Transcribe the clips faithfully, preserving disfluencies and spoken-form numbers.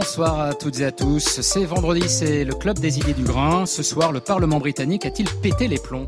Bonsoir à toutes et à tous. C'est vendredi, c'est le Club des idées du grain. Ce soir, le Parlement britannique a-t-il pété les plombs ?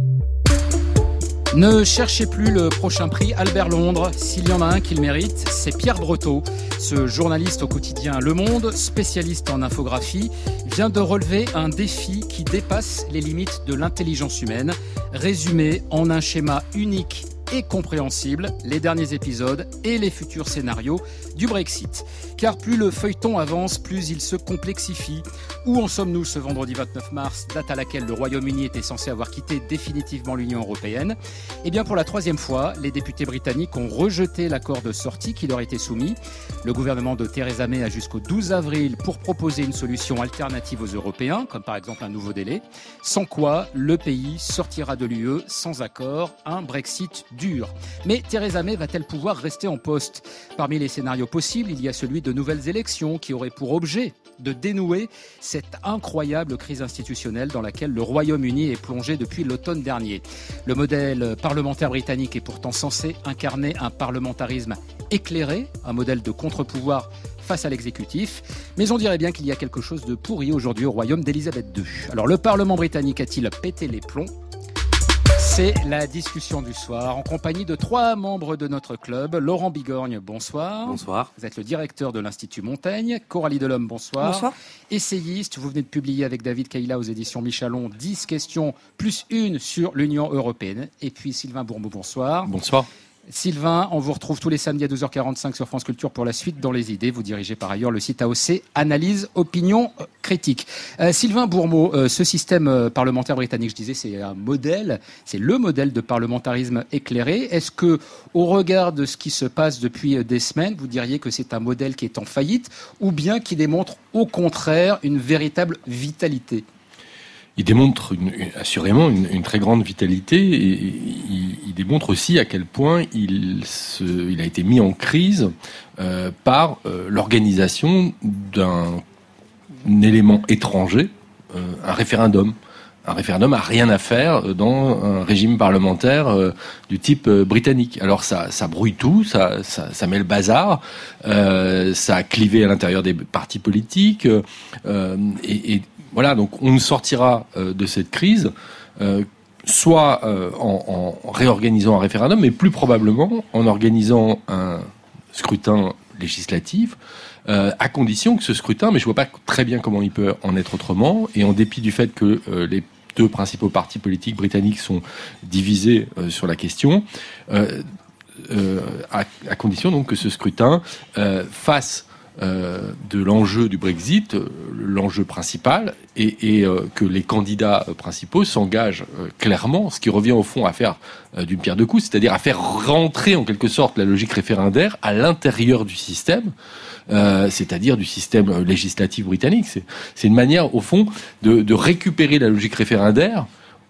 Ne cherchez plus le prochain prix Albert Londres. S'il y en a un qui le mérite, c'est Pierre Breteau. Ce journaliste au quotidien Le Monde, spécialiste en infographie, vient de relever un défi qui dépasse les limites de l'intelligence humaine. Résumé en un schéma unique et compréhensible, les derniers épisodes et les futurs scénarios du Brexit. Car plus le feuilleton avance, plus il se complexifie. Où en sommes-nous ce vendredi vingt-neuf mars, date à laquelle le Royaume-Uni était censé avoir quitté définitivement l'Union européenne ? Eh bien, pour la troisième fois, les députés britanniques ont rejeté l'accord de sortie qui leur était soumis. Le gouvernement de Theresa May a jusqu'au douze avril pour proposer une solution alternative aux Européens, comme par exemple un nouveau délai, sans quoi le pays sortira de l'U E sans accord, un Brexit dur. Mais Theresa May va-t-elle pouvoir rester en poste ? Parmi les scénarios possibles, il y a celui de nouvelles élections qui auraient pour objet de dénouer cette incroyable crise institutionnelle dans laquelle le Royaume-Uni est plongé depuis l'automne dernier. Le modèle parlementaire britannique est pourtant censé incarner un parlementarisme éclairé, un modèle de contre-pouvoir face à l'exécutif. Mais on dirait bien qu'il y a quelque chose de pourri aujourd'hui au royaume d'Elisabeth deux. Alors le Parlement britannique a-t-il pété les plombs ? C'est la discussion du soir en compagnie de trois membres de notre club. Laurent Bigorgne, bonsoir. Bonsoir. Vous êtes le directeur de l'Institut Montaigne. Coralie Delhomme, bonsoir. Bonsoir. Essayiste, vous venez de publier avec David Caïla aux éditions Michalon dix questions plus une sur l'Union européenne. Et puis Sylvain Bourmeau, bonsoir. Bonsoir. Sylvain, on vous retrouve tous les samedis à douze heures quarante-cinq sur France Culture pour la suite dans les idées. Vous dirigez par ailleurs le site A O C, Analyse, Opinion, euh, Critique. Euh, Sylvain Bourmeau, euh, ce système euh, parlementaire britannique, je disais, c'est un modèle, c'est le modèle de parlementarisme éclairé. Est-ce que, au regard de ce qui se passe depuis euh, des semaines, vous diriez que c'est un modèle qui est en faillite ou bien qui démontre au contraire une véritable vitalité ? Il démontre une, une, assurément une, une très grande vitalité et il, il démontre aussi à quel point il, se, il a été mis en crise euh, par euh, l'organisation d'un élément étranger, euh, un référendum. Un référendum a rien à faire dans un régime parlementaire euh, du type euh, britannique. Alors ça, ça brouille tout, ça, ça, ça met le bazar, euh, ça a clivé à l'intérieur des partis politiques euh, et, et voilà, donc on sortira euh, de cette crise, euh, soit euh, en, en réorganisant un référendum, mais plus probablement en organisant un scrutin législatif, euh, à condition que ce scrutin, mais je vois pas très bien comment il peut en être autrement, et en dépit du fait que euh, les deux principaux partis politiques britanniques sont divisés euh, sur la question, euh, euh, à, à condition donc que ce scrutin euh, fasse Euh, de l'enjeu du Brexit, euh, l'enjeu principal, et, et euh, que les candidats euh, principaux s'engagent euh, clairement, ce qui revient au fond à faire euh, d'une pierre deux coups, c'est-à-dire à faire rentrer en quelque sorte la logique référendaire à l'intérieur du système, euh, c'est-à-dire du système législatif britannique. C'est, c'est une manière, au fond, de, de récupérer la logique référendaire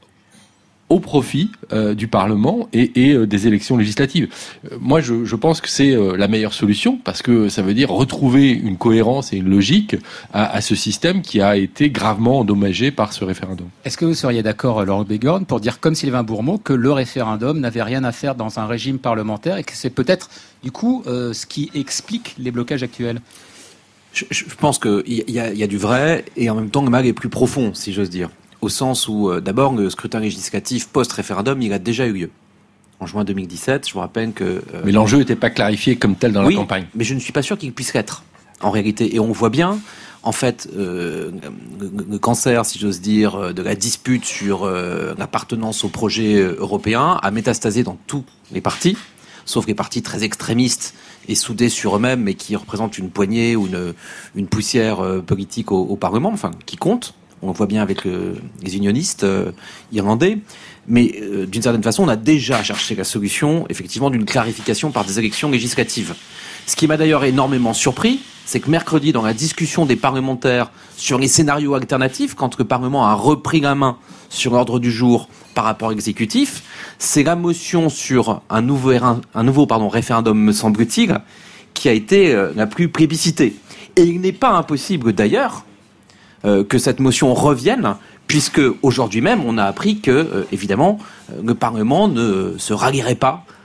au profit euh, du Parlement et, et euh, des élections législatives. Euh, moi, je, je pense que c'est euh, la meilleure solution parce que ça veut dire retrouver une cohérence et une logique à, à ce système qui a été gravement endommagé par ce référendum. Est-ce que vous seriez d'accord, Laurent Bigorgne, pour dire comme Sylvain Bourmeau que le référendum n'avait rien à faire dans un régime parlementaire et que c'est peut-être, du coup, euh, ce qui explique les blocages actuels ? Je, je pense qu'il y a, y a du vrai et en même temps le mal est plus profond, si j'ose dire. Au sens où, euh, d'abord, le scrutin législatif post-référendum, il a déjà eu lieu. En juin deux mille dix-sept, je vous rappelle que... Euh, mais l'enjeu n'était pas clarifié comme tel dans oui, la campagne. Mais je ne suis pas sûr qu'il puisse l'être, en réalité. Et on voit bien, en fait, euh, le, le cancer, si j'ose dire, de la dispute sur euh, l'appartenance au projet européen a métastasé dans tous les partis, sauf les partis très extrémistes et soudés sur eux-mêmes, mais qui représentent une poignée ou une, une poussière euh, politique au, au Parlement, enfin, qui compte. On le voit bien avec le, les unionistes euh, irlandais. Mais euh, d'une certaine façon, on a déjà cherché la solution, effectivement, d'une clarification par des élections législatives. Ce qui m'a d'ailleurs énormément surpris, c'est que mercredi, dans la discussion des parlementaires sur les scénarios alternatifs, quand le Parlement a repris la main sur l'ordre du jour par rapport à l'exécutif, c'est la motion sur un nouveau, un nouveau pardon, référendum, me semble-t-il, qui a été euh, la plus plébiscitée. Et il n'est pas impossible, d'ailleurs, Euh, que cette motion revienne, puisque aujourd'hui même, on a appris que, euh, évidemment, euh, le Parlement ne se rallierait pas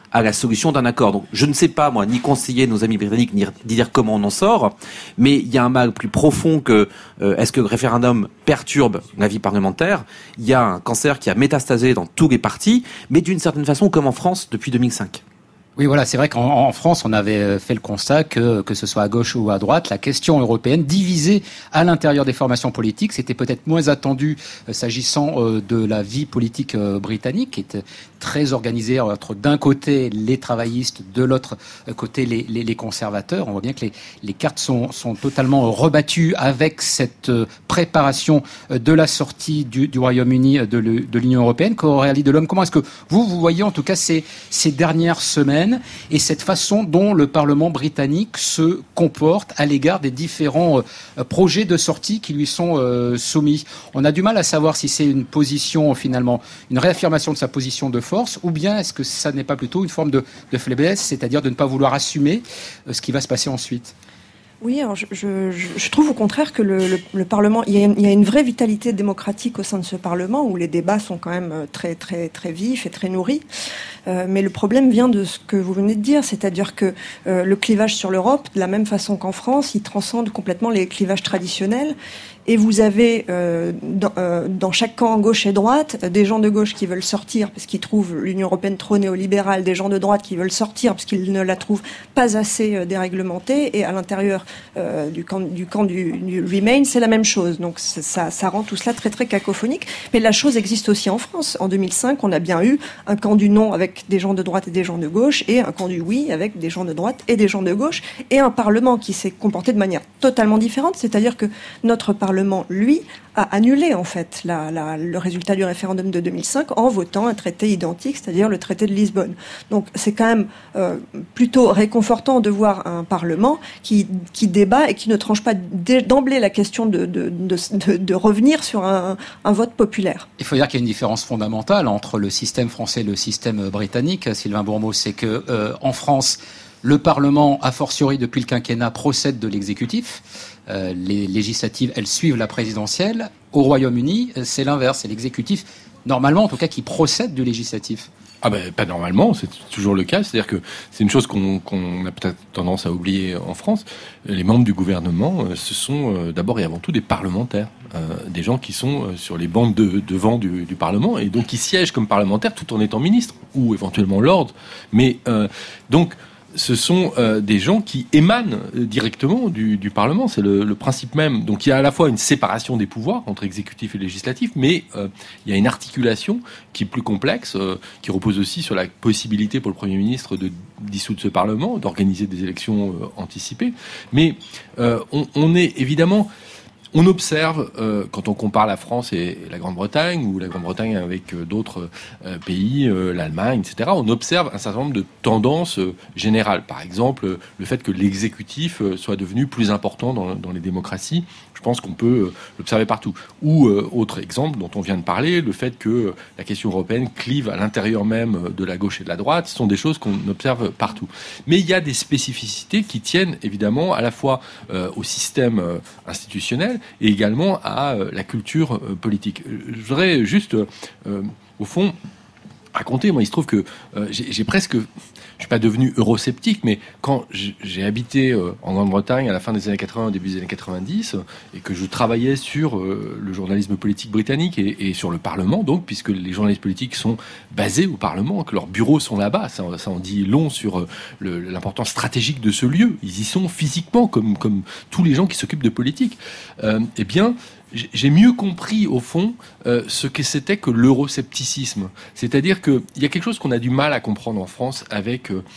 à la solution d'un accord. Donc, je ne sais pas, moi, ni conseiller nos amis britanniques, ni dire comment on en sort, mais il y a un mal plus profond que euh, est-ce que le référendum perturbe la vie parlementaire. Il y a un cancer qui a métastasé dans tous les partis, mais d'une certaine façon, comme en France depuis deux mille cinq. Oui, voilà, c'est vrai qu'en en France, on avait fait le constat que, que ce soit à gauche ou à droite, la question européenne divisée à l'intérieur des formations politiques, c'était peut-être moins attendu euh, s'agissant euh, de la vie politique euh, britannique, qui était très organisée entre d'un côté les travaillistes, de l'autre côté les, les, les conservateurs. On voit bien que les, les cartes sont, sont totalement rebattues avec cette préparation de la sortie du, du Royaume-Uni de, le, de l'Union européenne. Aurélie Delhomme, comment est-ce que vous, vous voyez en tout cas ces, ces dernières semaines et cette façon dont le Parlement britannique se comporte à l'égard des différents euh, projets de sortie qui lui sont euh, soumis. On a du mal à savoir si c'est une position, finalement, une réaffirmation de sa position de force, ou bien est-ce que ça n'est pas plutôt une forme de, de faiblesse, c'est-à-dire de ne pas vouloir assumer euh, ce qui va se passer ensuite ? Oui, alors je, je, je trouve au contraire que le, le, le Parlement, il y, a, il y a une vraie vitalité démocratique au sein de ce Parlement où les débats sont quand même très très très vifs et très nourris. Euh, mais le problème vient de ce que vous venez de dire, c'est-à-dire que euh, le clivage sur l'Europe, de la même façon qu'en France, il transcende complètement les clivages traditionnels. Et vous avez euh, dans, euh, dans chaque camp, gauche et droite, des gens de gauche qui veulent sortir parce qu'ils trouvent l'Union européenne trop néolibérale, des gens de droite qui veulent sortir parce qu'ils ne la trouvent pas assez euh, déréglementée. Et à l'intérieur euh, du camp du, camp du, du Remain, c'est la même chose. Donc ça, ça rend tout cela très très cacophonique. Mais la chose existe aussi en France. En deux mille cinq, on a bien eu un camp du non avec des gens de droite et des gens de gauche, et un camp du oui avec des gens de droite et des gens de gauche, et un Parlement qui s'est comporté de manière totalement différente. C'est-à-dire que notre Parlement lui, a annulé en fait la, la, le résultat du référendum de deux mille cinq en votant un traité identique, c'est-à-dire le traité de Lisbonne. Donc c'est quand même euh, plutôt réconfortant de voir un Parlement qui, qui débat et qui ne tranche pas d'emblée la question de, de, de, de, de revenir sur un, un vote populaire. Il faut dire qu'il y a une différence fondamentale entre le système français et le système britannique, Sylvain Bourmeau, c'est que euh, en France, le Parlement, a fortiori depuis le quinquennat, procède de l'exécutif. Euh, les législatives, elles suivent la présidentielle. Au Royaume-Uni, c'est l'inverse. C'est l'exécutif, normalement en tout cas, qui procède du législatif. Ah ben, pas normalement, c'est toujours le cas. C'est-à-dire que c'est une chose qu'on, qu'on a peut-être tendance à oublier en France. Les membres du gouvernement, ce sont d'abord et avant tout des parlementaires. Euh, des gens qui sont sur les bancs de, devant du, du Parlement et donc qui siègent comme parlementaires tout en étant ministres ou éventuellement lord. Mais euh, donc... ce sont euh, des gens qui émanent directement du, du Parlement. C'est le, le principe même. Donc il y a à la fois une séparation des pouvoirs entre exécutif et législatif, mais euh, il y a une articulation qui est plus complexe, euh, qui repose aussi sur la possibilité pour le Premier ministre de dissoudre ce Parlement, d'organiser des élections euh, anticipées. Mais euh, on, on est évidemment... On observe, euh, quand on compare la France et la Grande-Bretagne, ou la Grande-Bretagne avec euh, d'autres euh, pays, euh, l'Allemagne, et cetera, on observe un certain nombre de tendances euh, générales. Par exemple, euh, le fait que l'exécutif euh, soit devenu plus important dans, dans les démocraties, je pense qu'on peut euh, l'observer partout. Ou, euh, autre exemple dont on vient de parler, le fait que euh, la question européenne clive à l'intérieur même de la gauche et de la droite, ce sont des choses qu'on observe partout. Mais il y a des spécificités qui tiennent évidemment à la fois euh, au système euh, institutionnel, et également à euh, la culture euh, politique. Je voudrais juste, euh, au fond, raconter, moi il se trouve que euh, j'ai, j'ai presque... Je suis pas devenu eurosceptique, mais quand j'ai habité euh, en Grande-Bretagne à la fin des années quatre-vingts, au début des années quatre-vingt-dix, euh, et que je travaillais sur euh, le journalisme politique britannique et, et sur le Parlement, donc, puisque les journalistes politiques sont basés au Parlement, que leurs bureaux sont là-bas, ça, ça en dit long sur euh, le, l'importance stratégique de ce lieu. Ils y sont physiquement, comme, comme tous les gens qui s'occupent de politique. Euh, eh bien, j'ai mieux compris, au fond, euh, ce que c'était que l'euroscepticisme. C'est-à-dire qu'il y a quelque chose qu'on a du mal à comprendre en France avec euh,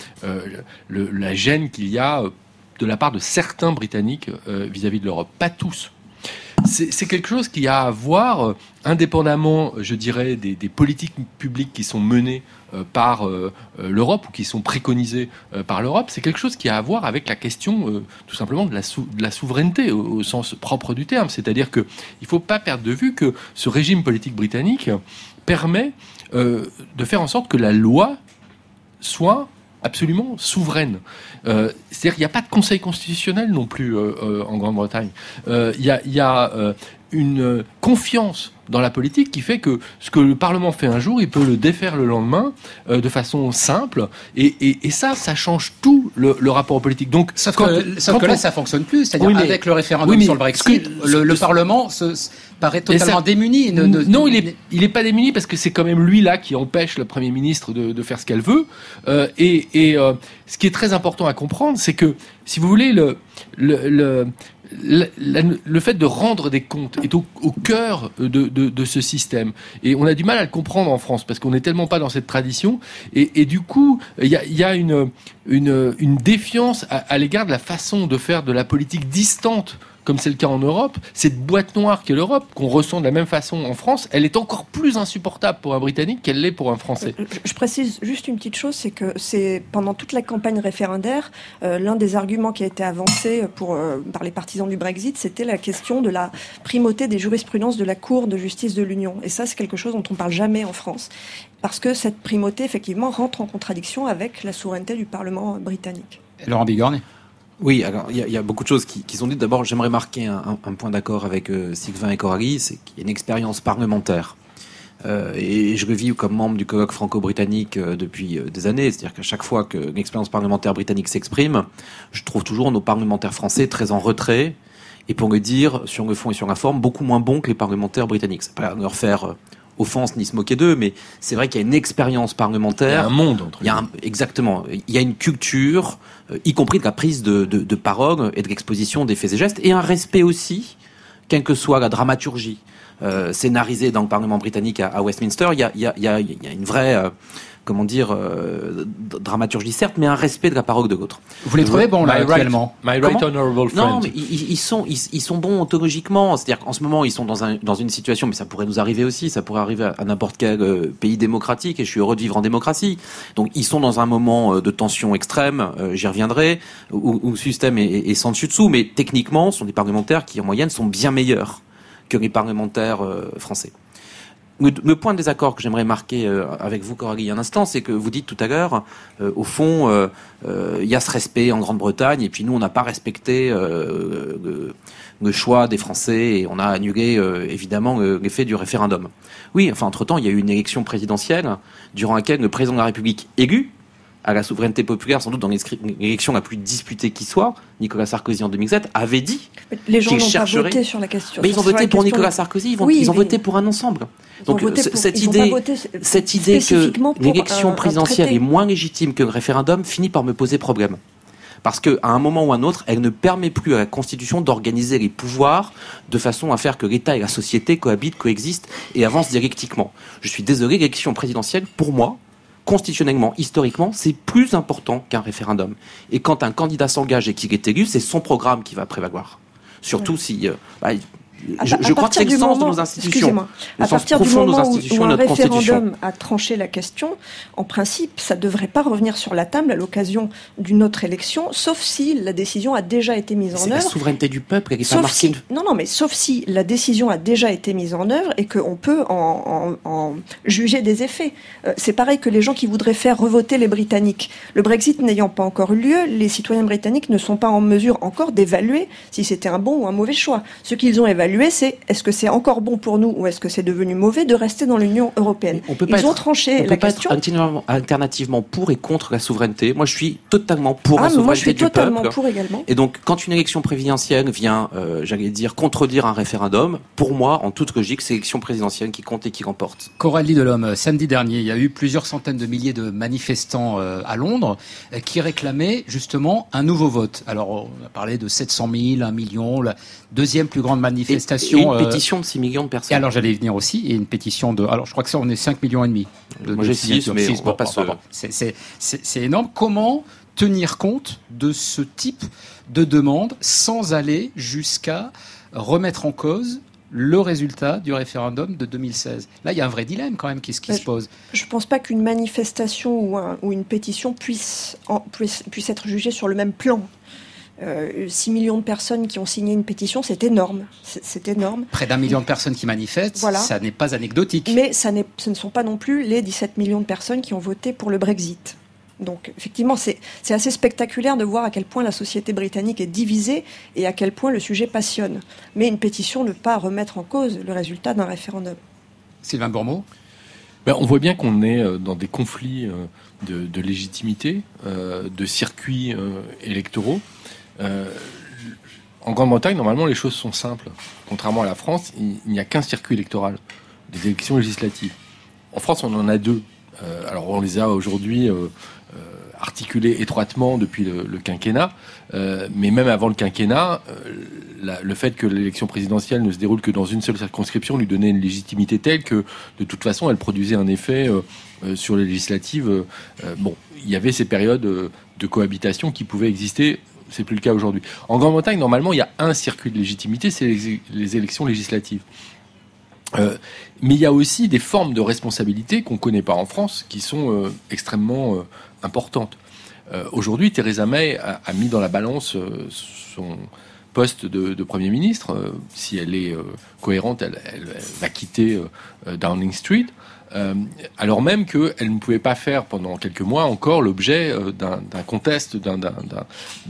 le, la gêne qu'il y a de la part de certains Britanniques euh, vis-à-vis de l'Europe. Pas tous. C'est, c'est quelque chose qui a à voir, euh, indépendamment, je dirais, des, des politiques publiques qui sont menées euh, par euh, l'Europe ou qui sont préconisées euh, par l'Europe. C'est quelque chose qui a à voir avec la question, euh, tout simplement, de la, sou- de la souveraineté au, au sens propre du terme. C'est-à-dire qu'il ne faut pas perdre de vue que ce régime politique britannique permet euh, de faire en sorte que la loi soit absolument souveraine. Euh, c'est-à-dire qu'il n'y a pas de conseil constitutionnel non plus euh, euh, en Grande-Bretagne. Euh, il y a, il y a euh, une confiance dans la politique qui fait que ce que le Parlement fait un jour, il peut le défaire le lendemain euh, de façon simple. Et, et, et ça, ça change tout le, le rapport aux politiques. Donc, sauf quand, que, sauf quand que là, on... ça fonctionne plus. C'est-à-dire oui, mais, avec le référendum oui, sur le Brexit, que, le, le ce, Parlement se, se paraît totalement ça, démuni. De, de, non, il est, il est pas démuni parce que c'est quand même lui là qui empêche le Premier ministre de, de faire ce qu'elle veut. Euh, et et euh, ce qui est très important à comprendre, c'est que si vous voulez le le, le Le, le fait de rendre des comptes est au, au cœur de, de, de ce système. Et on a du mal à le comprendre en France parce qu'on n'est tellement pas dans cette tradition. Et, et du coup, il y a, y a une, une, une défiance à, à l'égard de la façon de faire de la politique distante, comme c'est le cas en Europe. Cette boîte noire qu'est l'Europe, qu'on ressent de la même façon en France, elle est encore plus insupportable pour un Britannique qu'elle l'est pour un Français. Je, je précise juste une petite chose, c'est que c'est pendant toute la campagne référendaire, euh, l'un des arguments qui a été avancé pour, euh, par les partisans du Brexit, c'était la question de la primauté des jurisprudences de la Cour de justice de l'Union. Et ça, c'est quelque chose dont on ne parle jamais en France. Parce que cette primauté, effectivement, rentre en contradiction avec la souveraineté du Parlement britannique. Laurent Bigorny. Oui, alors il y, y a beaucoup de choses qui, qui sont dites. D'abord, j'aimerais marquer un, un, un point d'accord avec euh, Sylvain et Coralie, c'est qu'il y a une expérience parlementaire. Euh, et je le vis comme membre du colloque franco-britannique euh, depuis euh, des années. C'est-à-dire qu'à chaque fois qu'une expérience parlementaire britannique s'exprime, je trouve toujours nos parlementaires français très en retrait. Et pour le dire, sur le fond et sur la forme, beaucoup moins bons que les parlementaires britanniques. Ça peut pas leur faire euh, offense ni se moquer d'eux, mais c'est vrai qu'il y a une expérience parlementaire. Il y a un monde entre il y a un, exactement. Il y a une culture, euh, y compris de la prise de, de, de parole et de l'exposition des faits et gestes, et un respect aussi, quelle que soit la dramaturgie euh, scénarisée dans le Parlement britannique à, à Westminster. Il y a, il y a, il y a, il y a une vraie, euh, comment dire, euh, dramaturgie certes, mais un respect de la parole de l'autre. Vous les trouvez bons là my actuellement? Right, my right honorable friend. Non, mais ils, ils sont, ils, ils sont bons ontologiquement. C'est-à-dire qu'en ce moment, ils sont dans un, dans une situation, mais ça pourrait nous arriver aussi. Ça pourrait arriver à, à n'importe quel euh, pays démocratique. Et je suis heureux de vivre en démocratie. Donc, ils sont dans un moment euh, de tension extrême. Euh, j'y reviendrai, où, où le système est, est, est sans dessus dessous. Mais techniquement, ce sont des parlementaires qui, en moyenne, sont bien meilleurs que les parlementaires euh, français. Le, le point de désaccord que j'aimerais marquer euh, avec vous, Coralie, un instant, c'est que vous dites tout à l'heure, euh, au fond, il euh, euh, y a ce respect en Grande-Bretagne, et puis nous, on n'a pas respecté euh, le, le choix des Français, et on a annulé, euh, évidemment, l'effet du référendum. Oui, enfin, entre-temps, il y a eu une élection présidentielle, durant laquelle le président de la République élu, à la souveraineté populaire, sans doute dans l'élection la plus disputée qui soit, Nicolas Sarkozy en deux mille sept, avait dit les gens qu'il n'ont chercherait... pas voté sur la question. Mais ils ont voté pour Nicolas Sarkozy, ils, vont, oui, ils ont mais... voté pour un ensemble. Donc pour, cette idée, cette idée que l'élection présidentielle est moins légitime que le référendum finit par me poser problème. Parce qu'à un moment ou un autre, elle ne permet plus à la Constitution d'organiser les pouvoirs de façon à faire que l'État et la société cohabitent, coexistent et avancent dialectiquement. Je suis désolé, l'élection présidentielle, pour moi, constitutionnellement, historiquement, c'est plus important qu'un référendum. Et quand un candidat s'engage et qu'il est élu, c'est son programme qui va prévaloir. Surtout ouais. si... Euh, bah, À, je, je crois que c'est le sens de nos institutions. À partir du moment où, où un référendum a tranché la question, en principe, ça ne devrait pas revenir sur la table à l'occasion d'une autre élection, sauf si la décision a déjà été mise en œuvre. C'est la souveraineté du peuple qui n'est pas marquée. Si, non, non, mais sauf si la décision a déjà été mise en œuvre et qu'on peut en, en, en juger des effets. Euh, c'est pareil que les gens qui voudraient faire revoter les Britanniques. Le Brexit n'ayant pas encore eu lieu, les citoyens britanniques ne sont pas en mesure encore d'évaluer si c'était un bon ou un mauvais choix. Ce qu'ils ont évalué, c'est est-ce que c'est encore bon pour nous ou est-ce que c'est devenu mauvais de rester dans l'Union européenne. On peut Ils pas ont être, tranché on la peut question. Pas être alternativement pour et contre la souveraineté. Moi, je suis totalement pour ah, la souveraineté moi, je suis du totalement peuple. Pour également. Et donc, quand une élection présidentielle vient, euh, j'allais dire, contredire un référendum, pour moi, en toute logique, c'est l'élection présidentielle qui compte et qui remporte. Coralie Delhomme, samedi dernier, il y a eu plusieurs centaines de milliers de manifestants euh, à Londres euh, qui réclamaient justement un nouveau vote. Alors, on a parlé de sept cent mille, un million, la deuxième plus grande manifestation. Et, et une pétition euh, de six millions de personnes. Et alors, j'allais y venir aussi, et une pétition de... Alors, je crois que ça, on est cinq millions et demi. De, Moi, j'ai six, mais six, on va pas se... C'est, c'est, c'est, c'est énorme. Comment tenir compte de ce type de demande sans aller jusqu'à remettre en cause le résultat du référendum de deux mille seize. Là, il y a un vrai dilemme quand même qui, qui se pose. Je ne pense pas qu'une manifestation ou, un, ou une pétition puisse, en, puisse, puisse être jugée sur le même plan. Euh, six millions de personnes qui ont signé une pétition, c'est énorme. C'est, c'est énorme. Près d'un million de personnes qui manifestent, voilà. Ça n'est pas anecdotique. Mais ça n'est, ce ne sont pas non plus les dix-sept millions de personnes qui ont voté pour le Brexit. Donc effectivement, c'est, c'est assez spectaculaire de voir à quel point la société britannique est divisée et à quel point le sujet passionne. Mais une pétition ne peut pas remettre en cause le résultat d'un référendum. Sylvain Bourmeau. Ben, on voit bien qu'on est dans des conflits de, de légitimité, euh, de circuits euh, électoraux. Euh, en Grande-Bretagne, normalement, les choses sont simples. Contrairement à la France, il, il n'y a qu'un circuit électoral, des élections législatives. En France, on en a deux. Euh, alors, on les a aujourd'hui euh, euh, articulés étroitement depuis le, le quinquennat, euh, mais même avant le quinquennat, euh, la, le fait que l'élection présidentielle ne se déroule que dans une seule circonscription lui donnait une légitimité telle que, de toute façon, elle produisait un effet euh, euh, sur les législatives. Euh, euh, bon, il y avait ces périodes euh, de cohabitation qui pouvaient exister. C'est plus le cas aujourd'hui. En Grande-Bretagne, normalement, il y a un circuit de légitimité, c'est les, les élections législatives. Euh, mais il y a aussi des formes de responsabilité qu'on ne connaît pas en France, qui sont euh, extrêmement euh, importantes. Euh, aujourd'hui, Theresa May a, a mis dans la balance euh, son poste de, de Premier ministre. Euh, si elle est euh, cohérente, elle, elle, elle va quitter euh, Downing Street. Euh, alors même qu'elle ne pouvait pas faire pendant quelques mois encore l'objet euh, d'un, d'un contest, d'un, d'un, d'un,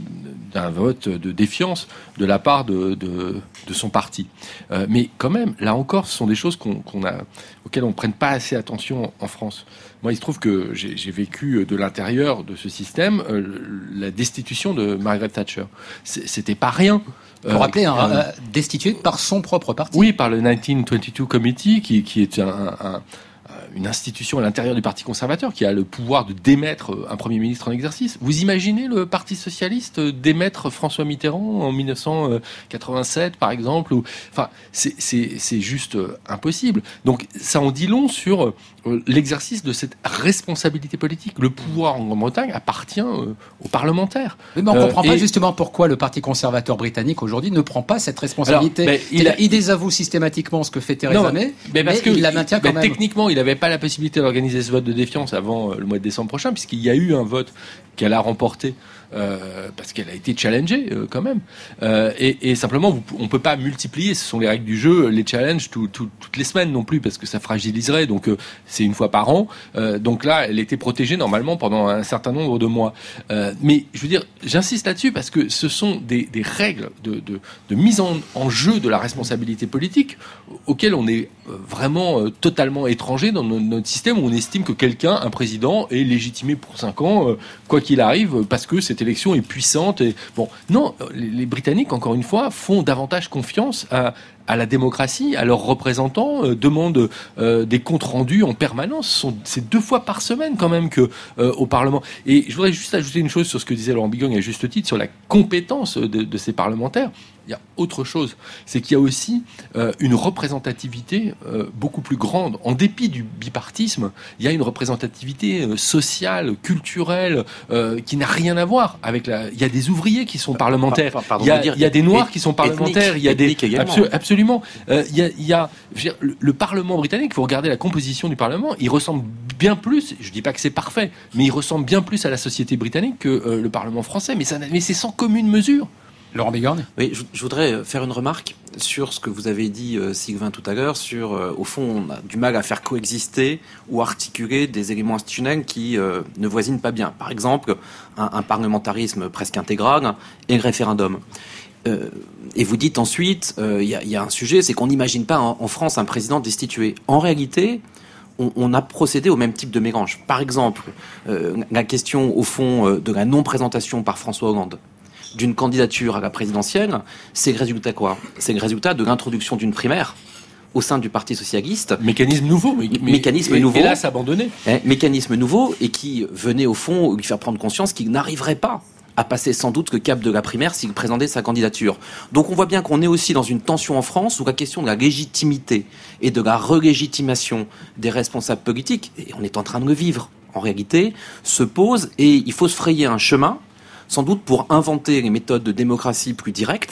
d'un vote de défiance de la part de, de, de son parti. Euh, mais quand même, là encore, ce sont des choses qu'on, qu'on a, auxquelles on ne prenne pas assez attention en France. Moi, il se trouve que j'ai, j'ai vécu de l'intérieur de ce système euh, la destitution de Margaret Thatcher. C'est, c'était pas rien. Vous vous rappelez, hein, euh, destitué par son propre parti. Oui, par le dix-neuf vingt-deux Committee, qui, qui est un, un une institution à l'intérieur du Parti conservateur qui a le pouvoir de démettre un Premier ministre en exercice. Vous imaginez le Parti socialiste démettre François Mitterrand en dix-neuf cent quatre-vingt-sept, par exemple ou... Enfin, c'est, c'est, c'est juste impossible. Donc, ça en dit long sur l'exercice de cette responsabilité politique. Le pouvoir en Grande-Bretagne appartient aux parlementaires. Mais on ne comprend euh, pas et... justement pourquoi le Parti conservateur britannique aujourd'hui ne prend pas cette responsabilité. Alors, ben, il, a... il désavoue systématiquement ce que fait Theresa non, May, mais, parce mais que il la maintient quand ben, même. Techniquement, il n'avait pas la possibilité d'organiser ce vote de défiance avant le mois de décembre prochain, puisqu'il y a eu un vote qu'elle a remporté. Euh, parce qu'elle a été challengée euh, quand même. Euh, et, et simplement, vous, on ne peut pas multiplier, ce sont les règles du jeu, les challenges tout, tout, toutes les semaines non plus, parce que ça fragiliserait. Donc euh, c'est une fois par an. Euh, donc là, elle était protégée normalement pendant un certain nombre de mois. Euh, mais je veux dire, j'insiste là-dessus parce que ce sont des, des règles de, de, de mise en, en jeu de la responsabilité politique auxquelles on est vraiment euh, totalement étranger dans notre, notre système où on estime que quelqu'un, un président, est légitimé pour cinq ans, euh, quoi qu'il arrive, parce que cette élection est puissante. Et bon, non, les, les Britanniques, encore une fois, font davantage confiance à, à la démocratie, à leurs représentants, euh, demandent euh, des comptes rendus en permanence. Ce sont, c'est deux fois par semaine quand même que euh, au Parlement. Et je voudrais juste ajouter une chose sur ce que disait Laurent Bigogne à juste titre sur la compétence de, de ces parlementaires. Il y a autre chose, c'est qu'il y a aussi euh, une représentativité euh, beaucoup plus grande. En dépit du bipartisme, il y a une représentativité euh, sociale, culturelle, euh, qui n'a rien à voir avec la... Il y a des ouvriers qui sont parlementaires, Pardon, il, y a, dire, il y a des noirs ethnique, qui sont parlementaires, il y a des... Absol- absolument. Euh, il y a, il y a je veux dire, le, le Parlement britannique, il faut regarder la composition du Parlement, il ressemble bien plus, je ne dis pas que c'est parfait, mais il ressemble bien plus à la société britannique que euh, le Parlement français, mais, ça, mais c'est sans commune mesure. Laurent Bigorne. Oui, je, je voudrais faire une remarque sur ce que vous avez dit, euh, Sylvain, tout à l'heure, sur, euh, au fond, on a du mal à faire coexister ou articuler des éléments institutionnels qui euh, ne voisinent pas bien. Par exemple, un, un parlementarisme presque intégral et le référendum. Euh, et vous dites ensuite, il euh, y, y a un sujet, c'est qu'on n'imagine pas en, en France un président destitué. En réalité, on, on a procédé au même type de mélange. Par exemple, euh, la question, au fond, euh, de la non-présentation par François Hollande d'une candidature à la présidentielle, c'est le résultat quoi ? C'est le résultat de l'introduction d'une primaire au sein du Parti socialiste. Mécanisme nouveau. Mais, mécanisme et, nouveau. Hélas abandonné. Eh, mécanisme nouveau et qui venait au fond lui faire prendre conscience qu'il n'arriverait pas à passer sans doute le cap de la primaire s'il présentait sa candidature. Donc on voit bien qu'on est aussi dans une tension en France où la question de la légitimité et de la relégitimation des responsables politiques, et on est en train de le vivre en réalité, se pose et il faut se frayer un chemin sans doute pour inventer les méthodes de démocratie plus directes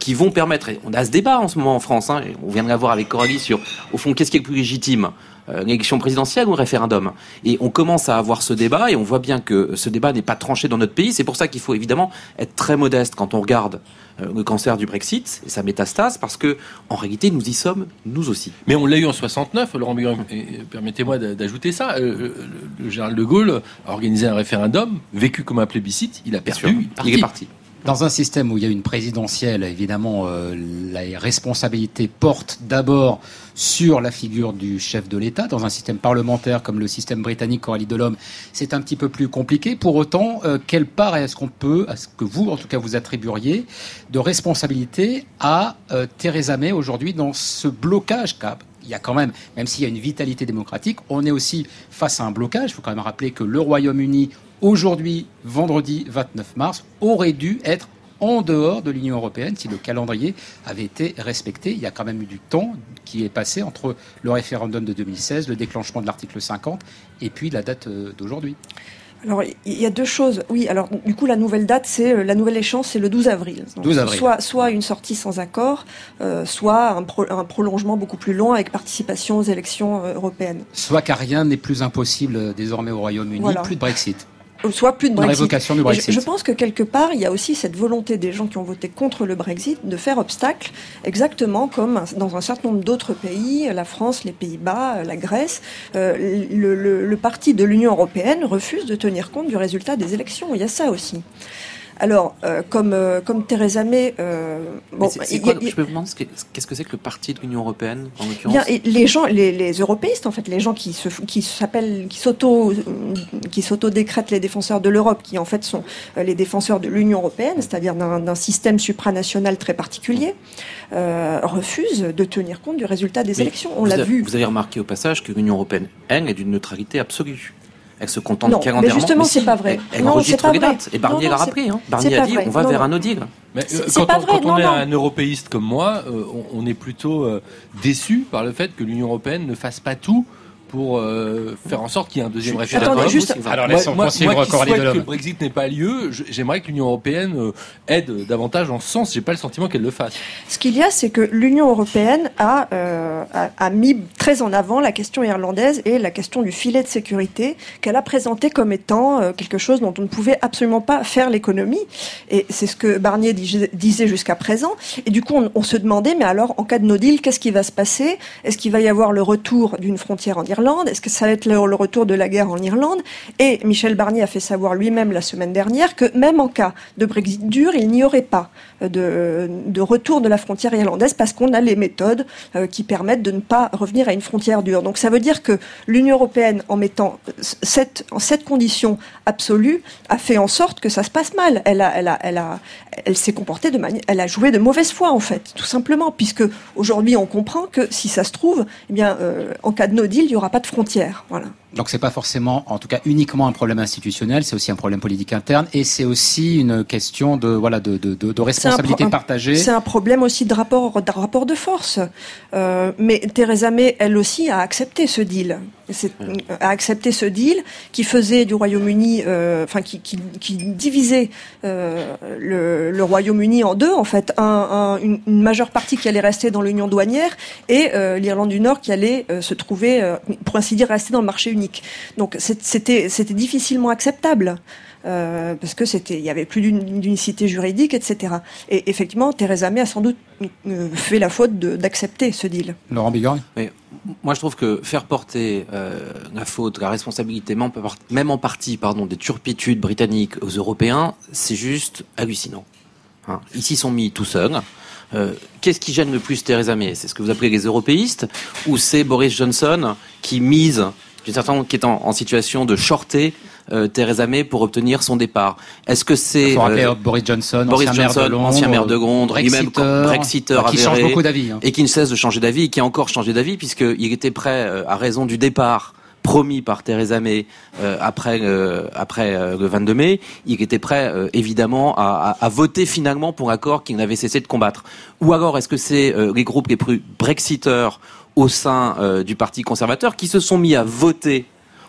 qui vont permettre, et on a ce débat en ce moment en France, hein, et on vient de l'avoir avec Coralie sur, au fond, qu'est-ce qui est le plus légitime, euh, l'élection présidentielle ou le référendum? Et on commence à avoir ce débat, et on voit bien que ce débat n'est pas tranché dans notre pays. C'est pour ça qu'il faut évidemment être très modeste quand on regarde euh, le cancer du Brexit et sa métastase, parce que en réalité, nous y sommes, nous aussi. Mais on l'a eu en soixante-neuf, Laurent Bigorre, et permettez-moi d'ajouter ça. Euh, le, le général de Gaulle a organisé un référendum, vécu comme un plébiscite, il a perdu, il est parti. Dans un système où il y a une présidentielle, évidemment, euh, la responsabilité porte d'abord sur la figure du chef de l'État. Dans un système parlementaire comme le système britannique, Coralie Delhomme, c'est un petit peu plus compliqué. Pour autant, euh, quelle part est-ce qu'on peut, est-ce que vous, en tout cas, vous attribueriez de responsabilité à euh, Theresa May aujourd'hui dans ce blocage qu'a il y a quand même, même s'il y a une vitalité démocratique, on est aussi face à un blocage. Il faut quand même rappeler que le Royaume-Uni, aujourd'hui, vendredi vingt-neuf mars, aurait dû être en dehors de l'Union européenne si le calendrier avait été respecté. Il y a quand même eu du temps qui est passé entre le référendum de deux mille seize, le déclenchement de l'article cinquante et puis la date d'aujourd'hui. Alors, il y a deux choses. Oui, alors, du coup, la nouvelle date, c'est, la nouvelle échéance, c'est le douze avril. Donc, douze avril. Soit, soit une sortie sans accord, euh, soit un, pro, un prolongement beaucoup plus long avec participation aux élections euh, européennes. Soit car rien n'est plus impossible désormais au Royaume-Uni, voilà. Plus de Brexit. Soit plus de Brexit. Une révocation du Brexit. Je, je pense que quelque part, il y a aussi cette volonté des gens qui ont voté contre le Brexit de faire obstacle, exactement comme dans un certain nombre d'autres pays, la France, les Pays-Bas, la Grèce. Euh, le, le, le parti de l'Union européenne refuse de tenir compte du résultat des élections. Il y a ça aussi. Alors, euh, comme, euh, comme Theresa May... Euh, bon, c'est, c'est quoi, a, je peux vous demander qu'est-ce que c'est que le parti de l'Union européenne, en l'occurrence? Bien, et les gens, les, les européistes, en fait, les gens qui se, qui s'appellent, qui s'auto, qui s'auto-décrètent les défenseurs de l'Europe, qui en fait sont les défenseurs de l'Union européenne, c'est-à-dire d'un, d'un système supranational très particulier, euh, refusent de tenir compte du résultat des Mais élections. On l'a avez, vu. Vous avez remarqué au passage que l'Union européenne, elle, est d'une neutralité absolue. Elle se contente calendairement. Mais justement, mais si, c'est pas vrai. Elle, elle non, enregistre c'est pas les dates. Et Barnier l'a rappelé. Hein. Barnier a dit vrai. on va non, vers un no deal. Mais, euh, quand on, quand on non, est non. un européiste comme moi, euh, on, on est plutôt euh, déçu par le fait que l'Union européenne ne fasse pas tout pour euh, faire en sorte qu'il y ait un deuxième je, référendum. Attendez, juste... Alors, moi, moi, moi qui souhaite que le Brexit n'ait pas lieu, je, j'aimerais que l'Union européenne euh, aide davantage en ce sens. J'ai pas le sentiment qu'elle le fasse. Ce qu'il y a, c'est que l'Union européenne a, euh, a, a mis très en avant la question irlandaise et la question du filet de sécurité qu'elle a présenté comme étant euh, quelque chose dont on ne pouvait absolument pas faire l'économie. Et c'est ce que Barnier dis, disait jusqu'à présent. Et du coup, on, on se demandait, mais alors, en cas de no deal, qu'est-ce qui va se passer? Est-ce qu'il va y avoir le retour d'une frontière en Irlande? Est-ce que ça va être le, le retour de la guerre en Irlande? Et Michel Barnier a fait savoir lui-même la semaine dernière que même en cas de Brexit dur, il n'y aurait pas de, de retour de la frontière irlandaise parce qu'on a les méthodes euh, qui permettent de ne pas revenir à une frontière dure. Donc ça veut dire que l'Union européenne, en mettant cette, en cette condition absolue, a fait en sorte que ça se passe mal. Elle a, elle a, elle a, elle s'est comportée de manière, elle a joué de mauvaise foi en fait, tout simplement, puisque aujourd'hui on comprend que si ça se trouve, eh bien, euh, en cas de no deal, il y aura pas de frontières, voilà. Donc c'est pas forcément, en tout cas uniquement un problème institutionnel, c'est aussi un problème politique interne et c'est aussi une question de voilà de de, de, de responsabilité c'est un, partagée. C'est un problème aussi de rapport de rapport de force. Euh, mais Theresa May, elle aussi, a accepté ce deal. C'est, a accepté ce deal qui faisait du Royaume-Uni, euh, enfin qui, qui, qui divisait euh, le, le Royaume-Uni en deux, en fait, un, un, une, une majeure partie qui allait rester dans l'Union douanière et euh, l'Irlande du Nord qui allait euh, se trouver, euh, pour ainsi dire, rester dans le marché unique. Donc c'était, c'était difficilement acceptable. Euh, parce que c'était, il y avait plus d'une, d'unicité juridique, et cetera. Et effectivement, Theresa May a sans doute euh, fait la faute de, d'accepter ce deal. Laurent Bigorre. Mais moi, je trouve que faire porter euh, la faute, la responsabilité, même en partie, pardon, des turpitudes britanniques aux Européens, c'est juste hallucinant. Hein. Ils s'y sont mis tout seuls. Euh, qu'est-ce qui gêne le plus Theresa May? C'est ce que vous appelez les européistes, ou c'est Boris Johnson qui mise, d'une certaine façon, qui est en, en situation de shorter Euh, Theresa May pour obtenir son départ. Est-ce que c'est il faut rappeler euh, Boris Johnson, Boris ancien Johnson, maire de Londres, ancien maire de Londres, lui-même Brexiteur qui change beaucoup d'avis, hein. Et qui ne cesse de changer d'avis, et qui a encore changé d'avis puisqu'il était prêt, euh, à raison du départ promis par Theresa May euh, après euh, après euh, le vingt-deux mai, il était prêt euh, évidemment à, à, à voter finalement pour un accord qu'il n'avait cessé de combattre. Ou alors est-ce que c'est euh, les groupes les plus brexiteurs au sein euh, du Parti conservateur qui se sont mis à voter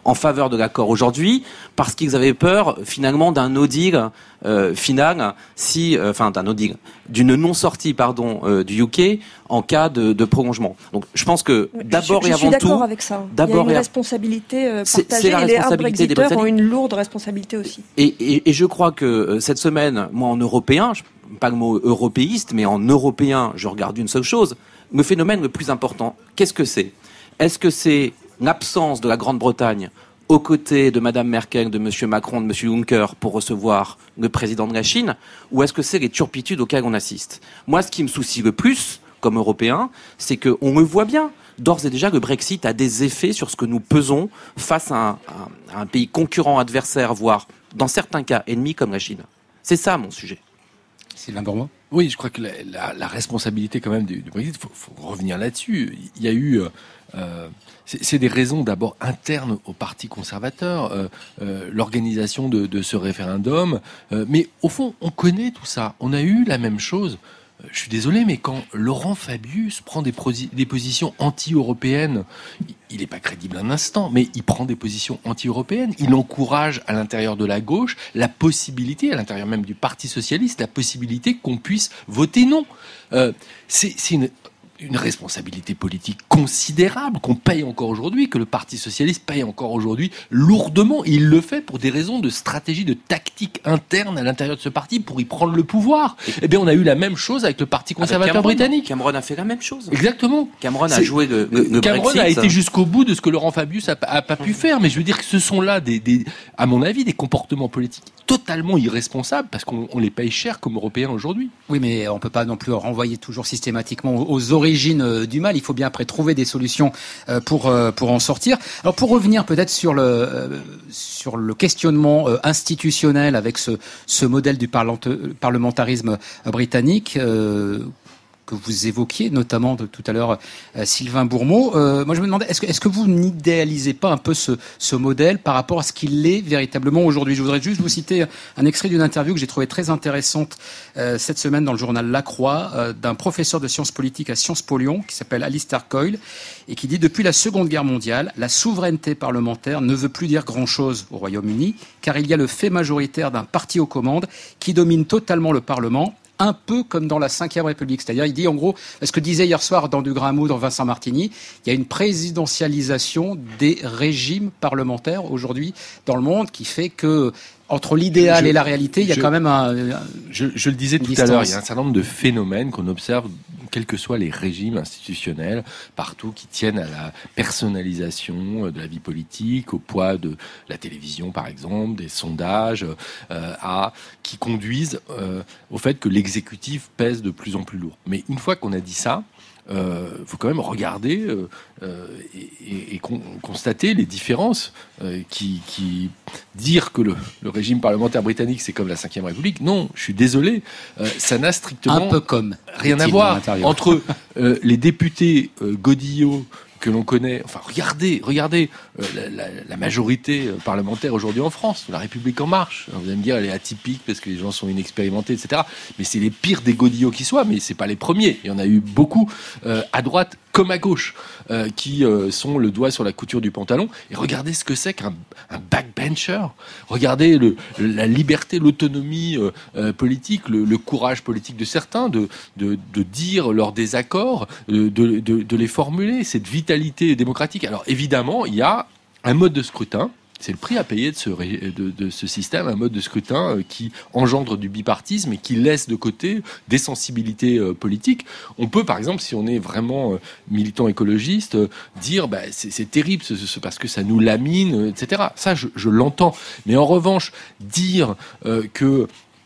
en faveur de l'accord aujourd'hui parce qu'ils avaient peur finalement d'un no deal euh, final, si, euh, enfin d'un no deal, d'une non-sortie pardon euh, du U K en cas de, de prolongement. Donc je pense que d'abord je, je et avant tout, je suis d'accord avec ça. D'abord il y a une et responsabilité euh, c'est, partagée. c'est la et les responsabilité des Brexiteurs ont Britanniques. une lourde responsabilité aussi. Et, et, et je crois que euh, cette semaine, moi en européen, je, pas le mot européiste, mais en européen, je regarde une seule chose. Le phénomène le plus important, qu'est-ce que c'est ? Est-ce que c'est l'absence de la Grande-Bretagne aux côtés de Madame Merkel, de Monsieur Macron, de Monsieur Juncker pour recevoir le président de la Chine, ou est-ce que c'est les turpitudes auxquelles on assiste ? Moi, ce qui me soucie le plus, comme Européen, c'est qu'on le voit bien. D'ores et déjà, le Brexit a des effets sur ce que nous pesons face à un, à un pays concurrent, adversaire, voire, dans certains cas, ennemi comme la Chine. C'est ça, mon sujet. Sylvain Bourmeau ? Oui, je crois que la, la, la responsabilité quand même du, du Brexit, il faut, faut revenir là-dessus. Il y a eu... Euh, c'est, c'est des raisons d'abord internes au Parti conservateur, euh, euh, l'organisation de, de ce référendum. Euh, mais au fond, on connaît tout ça. On a eu la même chose. Euh, je suis désolé, mais quand Laurent Fabius prend des, prosi- des positions anti-européennes, il n'est pas crédible un instant, mais il prend des positions anti-européennes. Il encourage à l'intérieur de la gauche la possibilité, à l'intérieur même du Parti socialiste, la possibilité qu'on puisse voter non. Euh, c'est, c'est une... une responsabilité politique considérable qu'on paye encore aujourd'hui, que le Parti socialiste paye encore aujourd'hui lourdement. Et il le fait pour des raisons de stratégie, de tactique interne à l'intérieur de ce parti pour y prendre le pouvoir. Eh bien, on a eu la même chose avec le Parti conservateur Cameron, britannique. Cameron a fait la même chose. Exactement. Cameron a C'est, joué le, le, le Cameron Brexit. a été jusqu'au bout de ce que Laurent Fabius a, a pas pu faire. Mais je veux dire que ce sont là, des, des, à mon avis, des comportements politiques totalement irresponsables parce qu'on on les paye cher comme Européens aujourd'hui. Oui, mais on ne peut pas non plus renvoyer toujours systématiquement aux origines du mal. Il faut bien après trouver des solutions pour, pour en sortir. Alors pour revenir peut-être sur le, sur le questionnement institutionnel avec ce, ce modèle du parlementarisme britannique, euh, que vous évoquiez, notamment de tout à l'heure euh, Sylvain Bourmeau. Euh, moi, je me demandais, est-ce que, est-ce que vous n'idéalisez pas un peu ce, ce modèle par rapport à ce qu'il est véritablement aujourd'hui ? Je voudrais juste vous citer un extrait d'une interview que j'ai trouvée très intéressante euh, cette semaine dans le journal La Croix euh, d'un professeur de sciences politiques à Sciences Po Lyon qui s'appelle Alistair Coyle et qui dit « Depuis la Seconde Guerre mondiale, la souveraineté parlementaire ne veut plus dire grand-chose au Royaume-Uni car il y a le fait majoritaire d'un parti aux commandes qui domine totalement le Parlement, un peu comme dans la cinquième République. C'est-à-dire, il dit en gros, ce que disait hier soir dans Du Grain à moudre Vincent Martini, il y a une présidentialisation des régimes parlementaires aujourd'hui dans le monde qui fait que entre l'idéal je, et la réalité, il y a je, quand même un... un je, je le disais tout distance. à l'heure, il y a un certain nombre de phénomènes qu'on observe, quels que soient les régimes institutionnels, partout, qui tiennent à la personnalisation de la vie politique, au poids de la télévision, par exemple, des sondages, euh, à, qui conduisent euh, au fait que l'exécutif pèse de plus en plus lourd. Mais une fois qu'on a dit ça, il euh, faut quand même regarder euh, euh, et, et con, constater les différences euh, qui, qui dire que le, le régime parlementaire britannique c'est comme la cinquième République, non, je suis désolé, euh, ça n'a strictement un peu comme rien à voir entre euh, les députés euh, Godillot que l'on connaît, enfin regardez, regardez euh, la, la, la majorité parlementaire aujourd'hui en France, la République en marche. Alors vous allez me dire elle est atypique parce que les gens sont inexpérimentés, et cetera. Mais c'est les pires des Godillots qui soient, mais c'est pas les premiers. Il y en a eu beaucoup euh, à droite comme à gauche euh, qui euh, sont le doigt sur la couture du pantalon. Et regardez ce que c'est qu'un un backbencher. Regardez le, la liberté, l'autonomie euh, euh, politique, le, le courage politique de certains de, de, de dire leurs désaccords, de, de, de, de les formuler, cette vitalité démocratique. Alors évidemment, il y a un mode de scrutin. C'est le prix à payer de ce, de, de ce système, un mode de scrutin qui engendre du bipartisme et qui laisse de côté des sensibilités politiques. On peut, par exemple, si on est vraiment militant écologiste, dire bah, c'est, c'est terrible c'est, c'est parce que ça nous lamine, et cetera. Ça, je, je l'entends. Mais en revanche, dire euh, que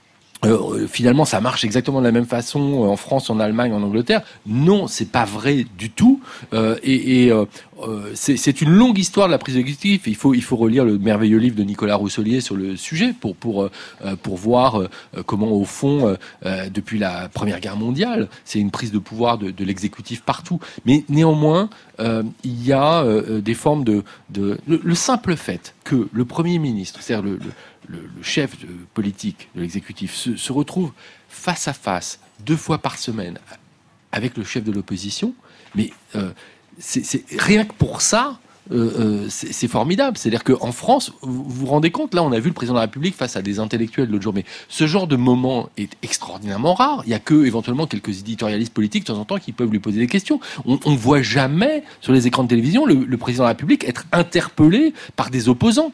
Euh, finalement, ça marche exactement de la même façon en France, en Allemagne, en Angleterre. Non, c'est pas vrai du tout. Euh, et et euh, c'est, c'est une longue histoire de la prise d'exécutif. Il faut il faut relire le merveilleux livre de Nicolas Rousselier sur le sujet pour pour euh, pour voir euh, comment au fond, euh, depuis la Première Guerre mondiale, c'est une prise de pouvoir de, de l'exécutif partout. Mais néanmoins, euh, il y a euh, des formes de de le, le simple fait que le Premier ministre, c'est-à-dire le, le Le, le chef de, politique de l'exécutif se, se retrouve face à face deux fois par semaine avec le chef de l'opposition, mais euh, c'est, c'est rien que pour ça, euh, euh, c'est, c'est formidable. C'est-à-dire qu'en France, vous vous rendez compte, là, on a vu le président de la République face à des intellectuels l'autre jour, mais ce genre de moment est extraordinairement rare. Il y a que, éventuellement, quelques éditorialistes politiques, de temps en temps, qui peuvent lui poser des questions. On ne voit jamais, sur les écrans de télévision, le, le président de la République être interpellé par des opposants.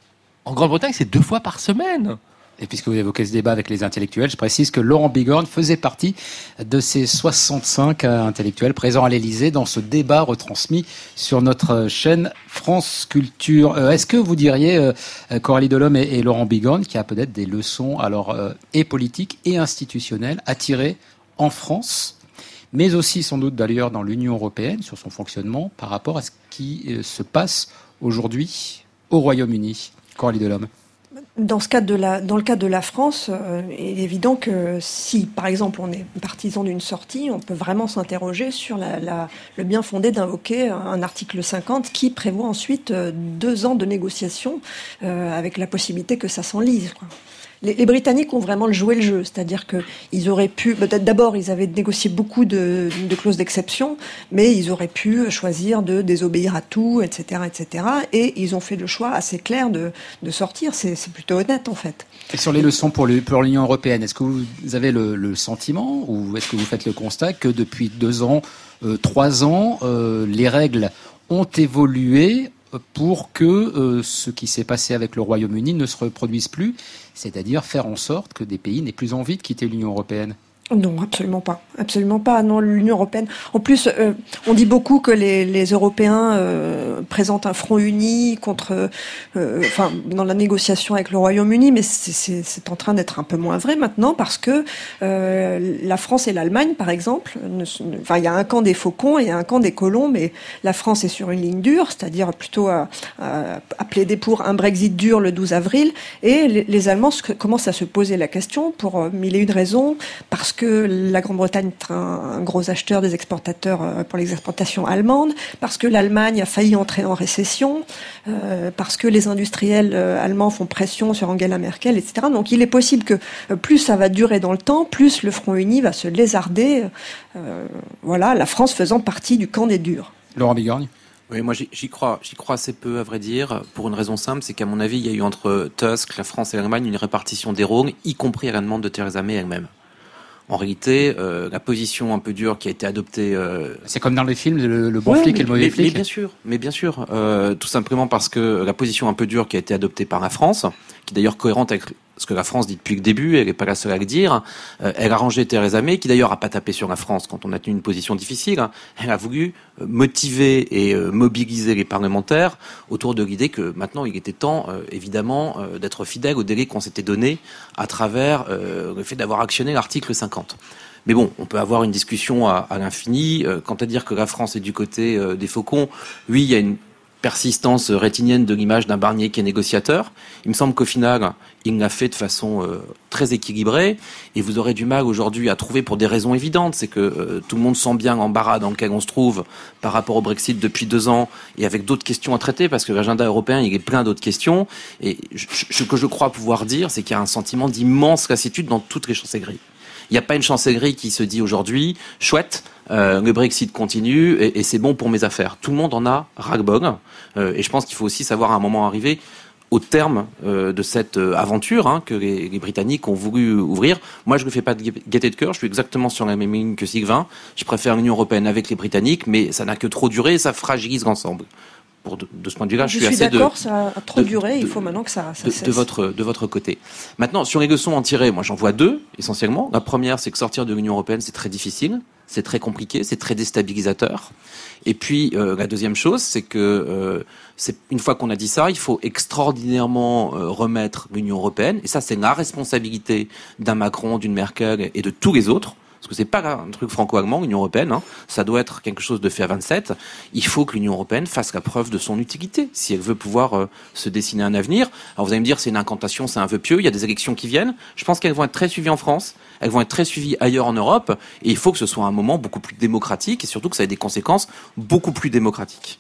En Grande-Bretagne, c'est deux fois par semaine. Et puisque vous évoquez ce débat avec les intellectuels, je précise que Laurent Bigorne faisait partie de ces soixante-cinq intellectuels présents à l'Élysée dans ce débat retransmis sur notre chaîne France Culture. Euh, est-ce que vous diriez, euh, Coralie Delhomme et, et Laurent Bigorne, qu'il y a peut-être des leçons alors euh, et politiques et institutionnelles à tirer en France, mais aussi sans doute d'ailleurs dans l'Union européenne sur son fonctionnement par rapport à ce qui euh, se passe aujourd'hui au Royaume-Uni? Coralie Delhomme. Dans, ce cadre de la, dans le cadre de la France, euh, il est évident que si, par exemple, on est partisan d'une sortie, on peut vraiment s'interroger sur la, la, le bien fondé d'invoquer un article cinquante qui prévoit ensuite euh, deux ans de négociations euh, avec la possibilité que ça s'enlise, quoi. Les, les Britanniques ont vraiment joué le jeu, c'est-à-dire qu'ils auraient pu, peut-être d'abord ils avaient négocié beaucoup de, de clauses d'exception, mais ils auraient pu choisir de désobéir à tout, et cetera, et cetera. Et ils ont fait le choix assez clair de, de sortir. C'est, c'est plutôt honnête en fait. Et sur les leçons pour, le, pour l'Union européenne, est-ce que vous avez le, le sentiment ou est-ce que vous faites le constat que depuis deux ans, euh, trois ans, euh, les règles ont évolué pour que euh, ce qui s'est passé avec le Royaume-Uni ne se reproduise plus, c'est-à-dire faire en sorte que des pays n'aient plus envie de quitter l'Union européenne? Non, absolument pas. Absolument pas. Non, l'Union européenne. En plus, euh, on dit beaucoup que les, les Européens euh, présentent un front uni contre, euh, enfin, dans la négociation avec le Royaume-Uni, mais c'est, c'est, c'est en train d'être un peu moins vrai maintenant parce que euh, la France et l'Allemagne, par exemple, ne, enfin, il y a un camp des faucons et un camp des colombes, et la France est sur une ligne dure, c'est-à-dire plutôt à, à, à plaider pour un Brexit dur le douze avril, et les, les Allemands se, commencent à se poser la question pour mille et une raisons, parce que que la Grande-Bretagne est un, un gros acheteur des exportateurs euh, pour les exportations allemandes, parce que l'Allemagne a failli entrer en récession, euh, parce que les industriels euh, allemands font pression sur Angela Merkel, et cetera. Donc il est possible que euh, plus ça va durer dans le temps, plus le Front uni va se lézarder. Euh, voilà, la France faisant partie du camp des durs. Laurent Bigorne. Oui, moi j'y, j'y crois, j'y crois assez peu à vrai dire, pour une raison simple, c'est qu'à mon avis, il y a eu entre Tusk, la France et l'Allemagne une répartition des rôles, y compris à la demande de Theresa May elle-même. En réalité, euh, la position un peu dure qui a été adoptée... Euh... C'est comme dans les films, le, le bon ouais, flic mais, et le mauvais mais, flic. Mais bien sûr, mais bien sûr, euh, tout simplement parce que la position un peu dure qui a été adoptée par la France, qui est d'ailleurs cohérente avec ce que la France dit depuis le début, elle n'est pas la seule à le dire, euh, elle a rangé Theresa May, qui d'ailleurs a pas tapé sur la France quand on a tenu une position difficile, hein. Elle a voulu motiver et euh, mobiliser les parlementaires autour de l'idée que maintenant il était temps, euh, évidemment, euh, d'être fidèle au délai qu'on s'était donné à travers euh, le fait d'avoir actionné l'article cinquante. Mais bon, on peut avoir une discussion à, à l'infini. Euh, quant à dire que la France est du côté euh, des faucons, oui, il y a une persistance rétinienne de l'image d'un Barnier qui est négociateur. Il me semble qu'au final, il l'a fait de façon euh, très équilibrée. Et vous aurez du mal aujourd'hui à trouver, pour des raisons évidentes, c'est que euh, tout le monde sent bien l'embarras dans lequel on se trouve par rapport au Brexit depuis deux ans et avec d'autres questions à traiter, parce que l'agenda européen, il est plein d'autres questions. Et je, ce que je crois pouvoir dire, c'est qu'il y a un sentiment d'immense lassitude dans toutes les chancelleries. Il n'y a pas une chancellerie qui se dit aujourd'hui, chouette, euh, le Brexit continue et, et c'est bon pour mes affaires. Tout le monde en a ras-le-bol. Euh, et je pense qu'il faut aussi savoir à un moment arriver au terme euh, de cette euh, aventure hein, que les, les Britanniques ont voulu ouvrir. Moi, je ne fais pas de gaieté de cœur. Je suis exactement sur la même ligne que Sylvain. Je préfère l'Union européenne avec les Britanniques, mais ça n'a que trop duré et ça fragilise l'ensemble. Pour de, de ce point de vue-là, je, je suis, suis assez d'accord, de, ça a trop de, duré, de, il faut maintenant que ça, ça de, cesse. De votre, de votre côté. Maintenant, sur les leçons en tirées, moi j'en vois deux, essentiellement. La première, c'est que sortir de l'Union européenne, c'est très difficile, c'est très compliqué, c'est très déstabilisateur. Et puis, euh, la deuxième chose, c'est que euh, c'est, une fois qu'on a dit ça, il faut extraordinairement euh, remettre l'Union européenne, et ça c'est la responsabilité d'un Macron, d'une Merkel et de tous les autres. Parce que c'est pas un truc franco-allemand, l'Union européenne, hein. Ça doit être quelque chose de fait à vingt-sept. Il faut que l'Union européenne fasse la preuve de son utilité, si elle veut pouvoir euh, se dessiner un avenir. Alors vous allez me dire, c'est une incantation, c'est un vœu pieux, il y a des élections qui viennent. Je pense qu'elles vont être très suivies en France, elles vont être très suivies ailleurs en Europe, et il faut que ce soit un moment beaucoup plus démocratique, et surtout que ça ait des conséquences beaucoup plus démocratiques.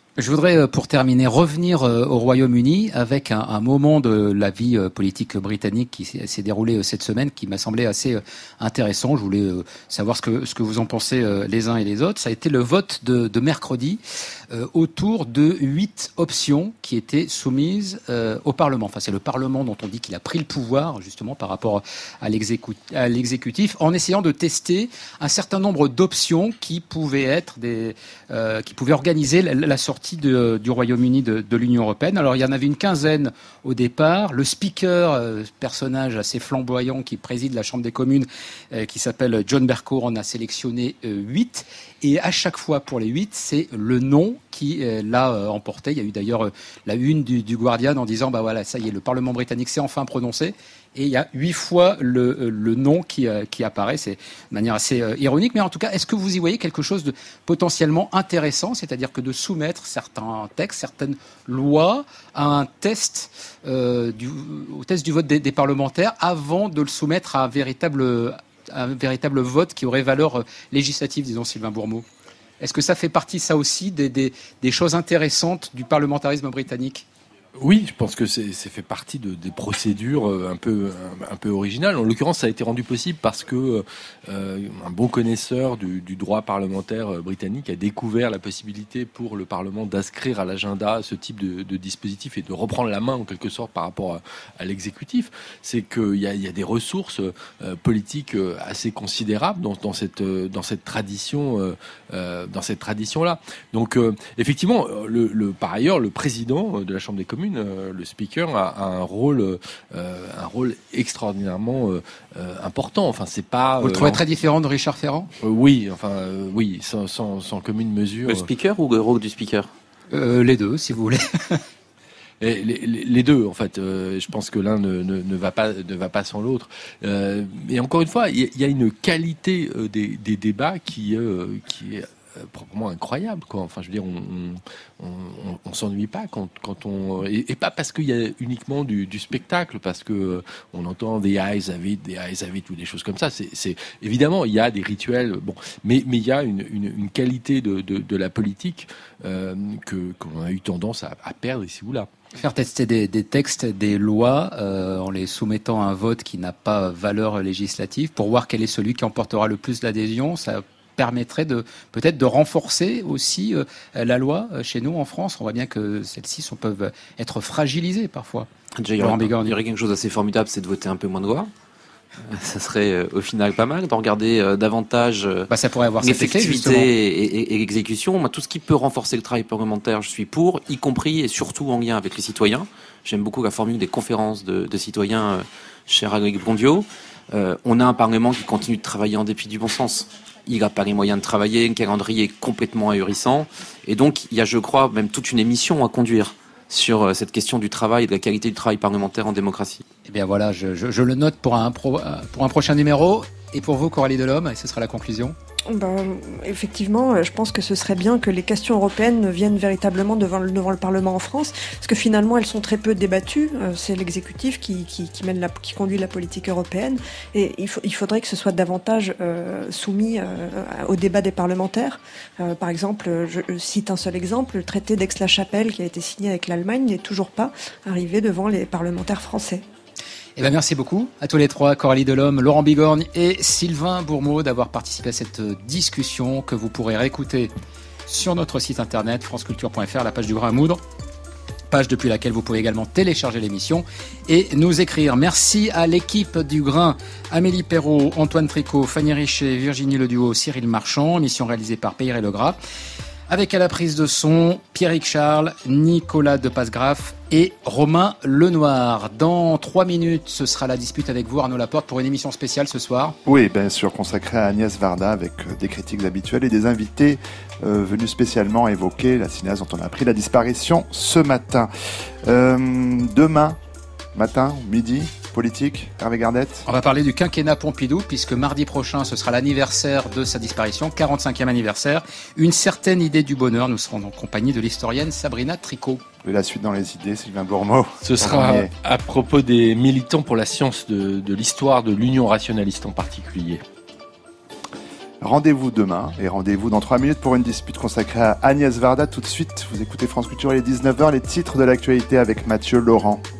Je voudrais, pour terminer, revenir au Royaume-Uni avec un, un moment de la vie politique britannique qui s'est, s'est déroulé cette semaine, qui m'a semblé assez intéressant. Je voulais savoir ce que, ce que vous en pensez les uns et les autres. Ça a été le vote de, de mercredi euh, autour de huit options qui étaient soumises euh, au Parlement. Enfin, c'est le Parlement dont on dit qu'il a pris le pouvoir, justement, par rapport à, l'exécu- à l'exécutif, en essayant de tester un certain nombre d'options qui pouvaient être des, euh, qui pouvaient organiser la, la sortie De, du Royaume-Uni de, de l'Union européenne. Alors il y en avait une quinzaine au départ. Le speaker, euh, personnage assez flamboyant qui préside la Chambre des communes, euh, qui s'appelle John Bercow, en a sélectionné euh, huit. Et à chaque fois pour les huit, c'est le non qui euh, l'a euh, emporté. Il y a eu d'ailleurs euh, la une du, du Guardian en disant bah voilà, ça y est, le Parlement britannique s'est enfin prononcé. Et il y a huit fois le, le nom qui, euh, qui apparaît. C'est de manière assez euh, ironique. Mais en tout cas, est-ce que vous y voyez quelque chose de potentiellement intéressant, c'est-à-dire que de soumettre certains textes, certaines lois à un test, euh, du, au test du vote des, des parlementaires avant de le soumettre à un véritable, à un véritable vote qui aurait valeur législative, disons Sylvain Bourmeau? Est-ce que ça fait partie, ça aussi, des, des, des choses intéressantes du parlementarisme britannique? Oui, je pense que c'est, c'est fait partie de, des procédures un peu, un, un peu originales. En l'occurrence, ça a été rendu possible parce que euh, un bon connaisseur du, du droit parlementaire britannique a découvert la possibilité pour le Parlement d'inscrire à l'agenda ce type de, de dispositif et de reprendre la main en quelque sorte par rapport à, à l'exécutif. C'est qu'il y a, il y a des ressources euh, politiques assez considérables dans, dans cette, dans cette tradition, euh, dans cette tradition-là. Donc, euh, effectivement, le, le, par ailleurs, le président de la Chambre des communes, le speaker a, a un rôle, euh, un rôle extraordinairement euh, euh, important. Enfin, c'est pas. Vous le trouvez euh, très différent de Richard Ferrand? euh, Oui, enfin, euh, oui, sans, sans, sans commune mesure. Le speaker ou le rôle du speaker? euh, Les deux, si vous voulez. Et les, les, les deux, en fait. Euh, je pense que l'un ne, ne, ne va pas, ne va pas sans l'autre. Euh, et encore une fois, il y, y a une qualité euh, des, des débats qui, euh, qui est proprement incroyable, quoi. Enfin, je veux dire, on, on, on, on s'ennuie pas quand, quand on et, et pas parce qu'il y a uniquement du, du spectacle, parce que euh, on entend des eyes of it, des eyes of it ou des choses comme ça. C'est, c'est évidemment il y a des rituels, bon, mais mais il y a une, une, une qualité de, de, de la politique euh, que qu'on a eu tendance à, à perdre ici ou là. Faire tester des, des textes, des lois, euh, en les soumettant à un vote qui n'a pas valeur législative, pour voir quel est celui qui emportera le plus d'adhésion, ça permettrait de peut-être de renforcer aussi euh, la loi euh, chez nous en France. On voit bien que celles-ci sont, peuvent être fragilisées parfois. Déjà, il y aurait, il y aurait quelque chose d'assez formidable, c'est de voter un peu moins de lois. Ça serait euh, au final pas mal de regarder euh, davantage euh, bah, ça pourrait avoir l'effectivité et, et, et l'exécution. Moi, tout ce qui peut renforcer le travail parlementaire, je suis pour, y compris et surtout en lien avec les citoyens. J'aime beaucoup la formule des conférences de, de citoyens, euh, cher Éric Bondiot. Euh, on a un Parlement qui continue de travailler en dépit du bon sens. Il n'a pas les moyens de travailler, un calendrier complètement ahurissant. Et donc, il y a, je crois, même toute une émission à conduire sur cette question du travail et de la qualité du travail parlementaire en démocratie. Eh bien voilà, je, je, je le note pour un, pro, pour un prochain numéro. Et pour vous, Coralie Delhomme, et ce sera la conclusion. Ben, effectivement, je pense que ce serait bien que les questions européennes viennent véritablement devant le, devant le Parlement en France, parce que finalement elles sont très peu débattues. C'est l'exécutif qui, qui, qui, mène la, qui conduit la politique européenne, et il, faut, il faudrait que ce soit davantage euh, soumis euh, au débat des parlementaires. Euh, par exemple, je cite un seul exemple, le traité d'Aix-la-Chapelle qui a été signé avec l'Allemagne n'est toujours pas arrivé devant les parlementaires français. Eh bien, merci beaucoup à tous les trois, Coralie Delhomme, Laurent Bigorgne et Sylvain Bourmeau, d'avoir participé à cette discussion que vous pourrez réécouter sur notre site internet franceculture point f r, la page du Grain à moudre, page depuis laquelle vous pouvez également télécharger l'émission et nous écrire. Merci à l'équipe du Grain, Amélie Perrault, Antoine Tricot, Fanny Richet, Virginie Leduau, Cyril Marchand, émission réalisée par Peyre et Legras. Avec à la prise de son, Pierrick Charles, Nicolas de Pasgraf et Romain Lenoir. Dans trois minutes, ce sera la dispute avec vous, Arnaud Laporte, pour une émission spéciale ce soir. Oui, bien sûr, consacrée à Agnès Varda, avec des critiques habituelles et des invités euh, venus spécialement évoquer la cinéaste dont on a appris la disparition ce matin. Euh, demain matin, midi, politique, Hervé Gardette. On va parler du quinquennat Pompidou, puisque mardi prochain, ce sera l'anniversaire de sa disparition, quarante-cinquième anniversaire. Une certaine idée du bonheur. Nous serons en compagnie de l'historienne Sabrina Tricot. Et la suite dans les idées, Sylvain Bourmeau. Ce sera à propos des militants pour la science de, de l'histoire de l'Union rationaliste en particulier. Rendez-vous demain et rendez-vous dans trois minutes pour une dispute consacrée à Agnès Varda. Tout de suite, vous écoutez France Culture, il est dix-neuf heures, les titres de l'actualité avec Mathieu Laurent.